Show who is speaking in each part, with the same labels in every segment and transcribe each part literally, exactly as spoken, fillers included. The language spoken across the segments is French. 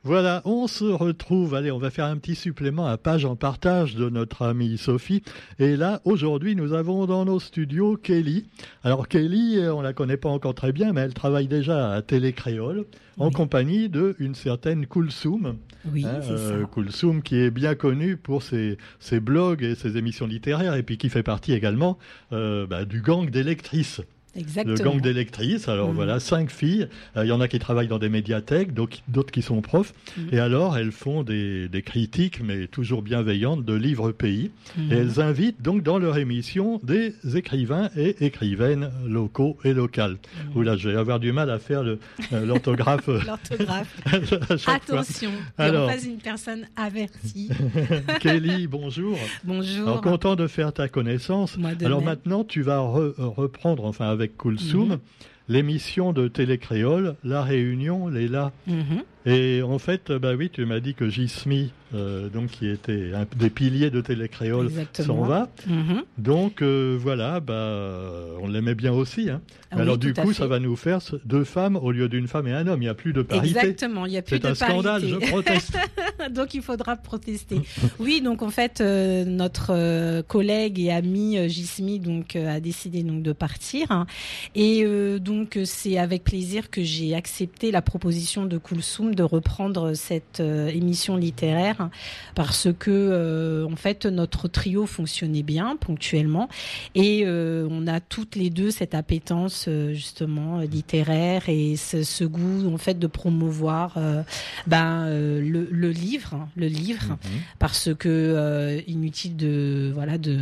Speaker 1: Voilà, on se retrouve. Allez, on va faire un petit supplément à page en partage de notre amie Sophie. Et là, aujourd'hui, nous avons dans nos studios Kelly. Alors Kelly, on la connaît pas encore très bien, mais elle travaille déjà à Télé Créole en oui. compagnie de une certaine Koulsoum.
Speaker 2: Oui,
Speaker 1: hein,
Speaker 2: c'est
Speaker 1: euh,
Speaker 2: ça.
Speaker 1: Koulsoum qui est bien connue pour ses, ses blogs et ses émissions littéraires et puis qui fait partie également euh, bah, du gang des lectrices.
Speaker 2: Exactement.
Speaker 1: Le gang des lectrices. Alors mmh. voilà, cinq filles. Il euh, y en a qui travaillent dans des médiathèques, d'autres qui sont profs. Mmh. Et alors, elles font des, des critiques, mais toujours bienveillantes, de livres pays. Mmh. Et elles invitent donc dans leur émission des écrivains et écrivaines locaux et locales. Mmh. Oula, je vais avoir du mal à faire le, euh, l'orthographe.
Speaker 2: L'orthographe. Attention,
Speaker 1: alors,
Speaker 2: on pas une personne avertie.
Speaker 1: Kelly, bonjour.
Speaker 2: Bonjour.
Speaker 1: Alors, content de faire ta connaissance.
Speaker 2: Moi de
Speaker 1: alors
Speaker 2: même.
Speaker 1: maintenant, tu vas re, reprendre, enfin avec avec Koulsoum, mmh. l'émission de Télé Créole, La Réunion, Léla. Mmh. Et en fait, bah oui, tu m'as dit que Gismi, euh, donc qui était un des piliers de Télé Créole, s'en va. Mmh. Donc euh, voilà, bah on l'aimait bien aussi. Hein.
Speaker 2: Ah oui,
Speaker 1: alors du coup,
Speaker 2: fait.
Speaker 1: ça va nous faire deux femmes au lieu d'une femme et un homme. Il n'y a plus de parité.
Speaker 2: Exactement, il n'y a plus
Speaker 1: C'est
Speaker 2: de parité.
Speaker 1: C'est un scandale, je proteste.
Speaker 2: Donc il faudra protester. Oui, donc en fait, euh, notre euh, collègue et ami euh, Gismi donc euh, a décidé donc de partir. Hein. Et euh, donc c'est avec plaisir que j'ai accepté la proposition de Koulsoum de reprendre cette euh, émission littéraire parce que euh, en fait notre trio fonctionnait bien ponctuellement et euh, on a toutes les deux cette appétence euh, justement littéraire et ce, ce goût en fait de promouvoir euh, ben euh, le, le livre, hein, le livre mm-hmm. parce que euh, inutile de voilà de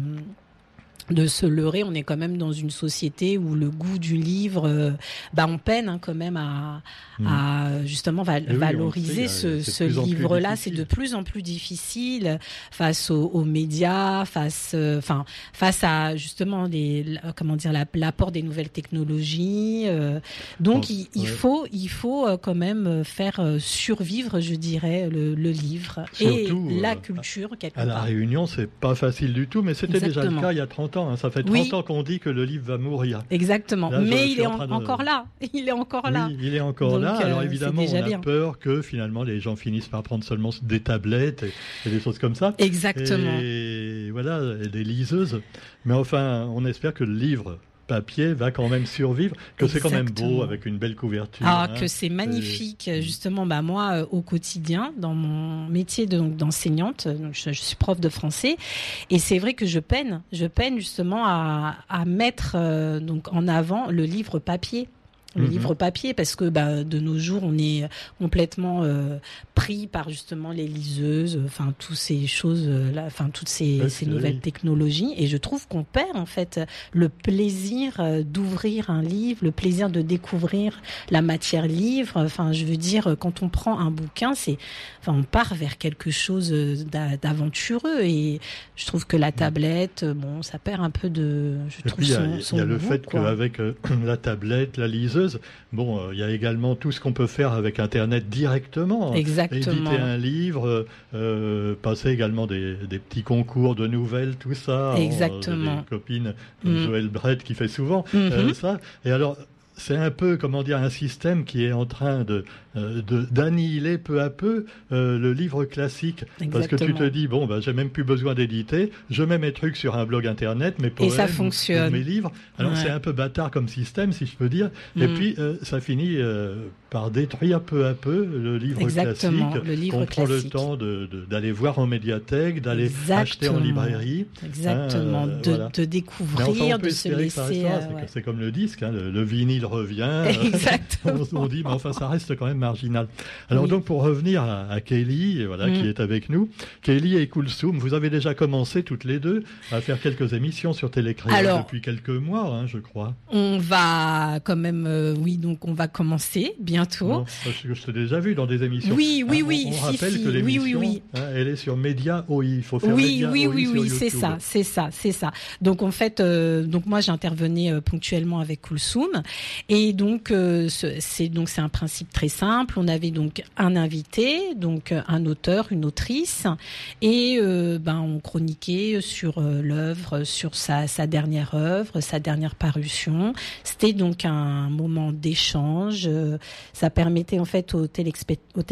Speaker 2: de se leurrer, on est quand même dans une société où le goût du livre, euh, bah on peine hein, quand même à, mmh. à justement val- oui, valoriser sait, ce, ce livre-là. C'est de plus en plus difficile face aux, aux médias, face, enfin euh, face à justement les, comment dire, la, l'apport des nouvelles technologies. Euh, donc oh, il, il ouais. faut, il faut euh, quand même faire euh, survivre, je dirais, le, le livre
Speaker 1: Surtout,
Speaker 2: et la
Speaker 1: euh,
Speaker 2: culture quelque
Speaker 1: à
Speaker 2: part.
Speaker 1: La Réunion, c'est pas facile du tout, mais c'était Exactement. déjà le cas il y a trente ans. Hein. Ça fait trente oui. ans qu'on dit que le livre va mourir.
Speaker 2: Exactement. Là, mais il est en,
Speaker 1: de...
Speaker 2: encore là. Il est encore là.
Speaker 1: Oui, il est encore
Speaker 2: Donc,
Speaker 1: là.
Speaker 2: Euh,
Speaker 1: Alors évidemment, on a
Speaker 2: bien.
Speaker 1: peur que finalement les gens finissent par prendre seulement des tablettes et, et des choses comme ça.
Speaker 2: Exactement.
Speaker 1: Et voilà, et des liseuses. Mais enfin, on espère que le livre papier va quand même survivre, que Exactement. c'est quand même beau avec une belle couverture.
Speaker 2: Ah,
Speaker 1: hein.
Speaker 2: que c'est magnifique. Et... Justement, bah moi, euh, au quotidien, dans mon métier de, donc, d'enseignante, donc, je, je suis prof de français, et c'est vrai que je peine, je peine justement à, à mettre euh, donc en avant le livre papier. Le mmh. livre papier, parce que bah, de nos jours, on est complètement euh, pris par justement les liseuses, enfin toutes ces choses, là, enfin toutes ces, okay. ces nouvelles technologies, et je trouve qu'on perd en fait le plaisir d'ouvrir un livre, le plaisir de découvrir la matière livre. Enfin, je veux dire, quand on prend un bouquin, c'est, enfin, on part vers quelque chose d'aventureux, et je trouve que la tablette, bon, ça perd un peu de, je trouve,
Speaker 1: puis,
Speaker 2: son,
Speaker 1: il y a,
Speaker 2: son
Speaker 1: il y a
Speaker 2: goût,
Speaker 1: le fait
Speaker 2: quoi.
Speaker 1: qu'avec euh, la tablette, la liseuse. Bon, il euh, y a également tout ce qu'on peut faire avec Internet directement.
Speaker 2: Exactement.
Speaker 1: Éditer un livre, euh, passer également des, des petits concours de nouvelles, tout ça.
Speaker 2: Exactement.
Speaker 1: Des copines comme mm. Joël Brett qui fait souvent
Speaker 2: mm-hmm.
Speaker 1: euh, ça. Et alors, c'est un peu, comment dire, un système qui est en train de, euh, de d'annihiler peu à peu euh, le livre classique.
Speaker 2: Exactement.
Speaker 1: Parce que tu te dis, bon, bah, j'ai même plus besoin d'éditer, je mets mes trucs sur un blog internet, mes poèmes,
Speaker 2: et ça fonctionne.
Speaker 1: mes livres. Alors, ouais. c'est un peu bâtard comme système, si je peux dire. Mm. Et puis, euh, ça finit euh, par détruire peu à peu le livre
Speaker 2: Exactement.
Speaker 1: classique.
Speaker 2: Le livre
Speaker 1: qu'on prend
Speaker 2: classique.
Speaker 1: le temps de, de, d'aller voir en médiathèque, d'aller
Speaker 2: Exactement.
Speaker 1: acheter en librairie.
Speaker 2: Exactement.
Speaker 1: Hein,
Speaker 2: de,
Speaker 1: voilà.
Speaker 2: de découvrir,
Speaker 1: enfin,
Speaker 2: de se laisser...
Speaker 1: Ça
Speaker 2: euh,
Speaker 1: c'est,
Speaker 2: ouais.
Speaker 1: c'est comme le disque, hein, le, le vinyle revient.
Speaker 2: Exactement.
Speaker 1: on, on dit, mais enfin, ça reste quand même marginal. Alors,
Speaker 2: oui.
Speaker 1: donc, pour revenir à, à Kelly, voilà, mm. qui est avec nous, Kelly et Koulsoum, vous avez déjà commencé toutes les deux à faire quelques émissions sur Télé Créole Alors, depuis quelques mois, hein, je crois.
Speaker 2: On va quand même, euh, oui, donc on va commencer bientôt.
Speaker 1: Non, parce que je t'ai déjà vu dans des émissions.
Speaker 2: Oui, oui,
Speaker 1: hein,
Speaker 2: oui.
Speaker 1: On, on
Speaker 2: si,
Speaker 1: rappelle
Speaker 2: si,
Speaker 1: que l'émission,
Speaker 2: oui, oui, oui.
Speaker 1: Hein, elle est sur Média O I. Il faut faire
Speaker 2: oui,
Speaker 1: Média
Speaker 2: oui,
Speaker 1: O I
Speaker 2: oui,
Speaker 1: sur
Speaker 2: oui,
Speaker 1: YouTube.
Speaker 2: c'est ça, c'est ça, c'est ça. Donc en fait, euh, donc moi j'intervenais euh, ponctuellement avec Koulsoum, et donc euh, c'est donc c'est un principe très simple. On avait donc un invité, donc un auteur, une autrice, et euh, ben on chroniquait sur euh, l'œuvre, sur sa, sa dernière œuvre, sa dernière parution. C'était donc un moment d'échange. Ça permettait en fait aux, téléspe- aux téléspectateurs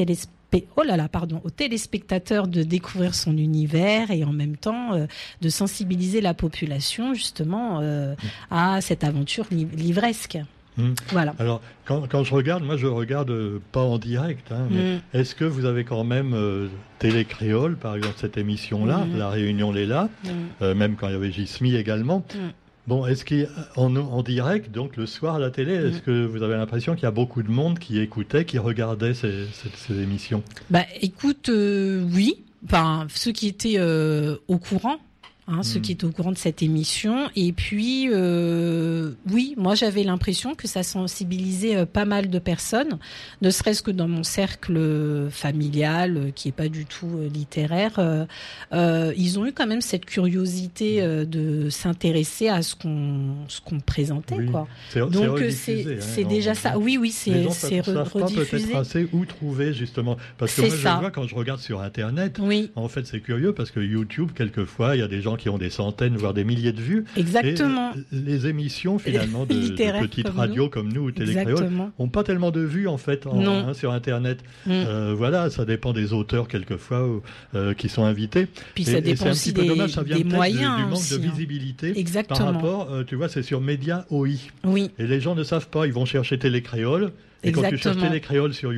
Speaker 2: oh là là, pardon, aux téléspectateurs de découvrir son univers et en même temps euh, de sensibiliser la population justement euh, à cette aventure li- livresque.
Speaker 1: Mmh.
Speaker 2: Voilà.
Speaker 1: Alors, quand, quand je regarde, moi je regarde euh, pas en direct, hein, mais mmh. est-ce que vous avez quand même euh, Télé Créole, par exemple, cette émission-là, mmh. La Réunion Léla, mmh. euh, même quand il y avait Gismi également. Mmh. Bon, est-ce qu'en en direct, donc le soir à la télé, est-ce mmh. que vous avez l'impression qu'il y a beaucoup de monde qui écoutait, qui regardait ces, ces, ces émissions ?
Speaker 2: Bah, écoute, euh, oui. Enfin, ceux qui étaient euh, au courant. Hein, mmh. Ceux qui étaient au courant de cette émission. Et puis, euh, oui, moi j'avais l'impression que ça sensibilisait euh, pas mal de personnes, ne serait-ce que dans mon cercle familial, euh, qui est pas du tout euh, littéraire. Euh, euh, ils ont eu quand même cette curiosité euh, de s'intéresser à ce qu'on ce qu'on présentait,
Speaker 1: oui.
Speaker 2: quoi.
Speaker 1: C'est,
Speaker 2: Donc
Speaker 1: c'est,
Speaker 2: c'est,
Speaker 1: hein,
Speaker 2: c'est déjà ça. Oui, oui, c'est,
Speaker 1: les gens
Speaker 2: c'est
Speaker 1: ne savent pas peut-être assez où trouver justement. Parce que
Speaker 2: c'est
Speaker 1: moi
Speaker 2: ça.
Speaker 1: je vois quand je regarde sur Internet,
Speaker 2: oui.
Speaker 1: en fait c'est curieux parce que YouTube, quelquefois, il y a des gens qui ont des centaines, voire des milliers de vues.
Speaker 2: Exactement.
Speaker 1: Et les émissions, finalement, de, de petites
Speaker 2: comme
Speaker 1: radios
Speaker 2: nous.
Speaker 1: comme nous, ou Télé Créole, n'ont pas tellement de vues, en fait, en, hein, sur Internet. Mm. Euh, voilà, ça dépend des auteurs, quelquefois, euh, qui sont invités.
Speaker 2: Puis ça
Speaker 1: et,
Speaker 2: dépend
Speaker 1: et
Speaker 2: aussi
Speaker 1: c'est un petit
Speaker 2: des,
Speaker 1: peu dommage, ça vient
Speaker 2: des moyens
Speaker 1: du, du manque
Speaker 2: aussi,
Speaker 1: de
Speaker 2: hein.
Speaker 1: visibilité.
Speaker 2: Exactement.
Speaker 1: Par rapport, euh, tu vois, c'est sur Média O I.
Speaker 2: Oui.
Speaker 1: Et les gens ne savent pas, ils vont chercher Télé Créole. Et
Speaker 2: Exactement.
Speaker 1: quand tu cherches Télé Créole sur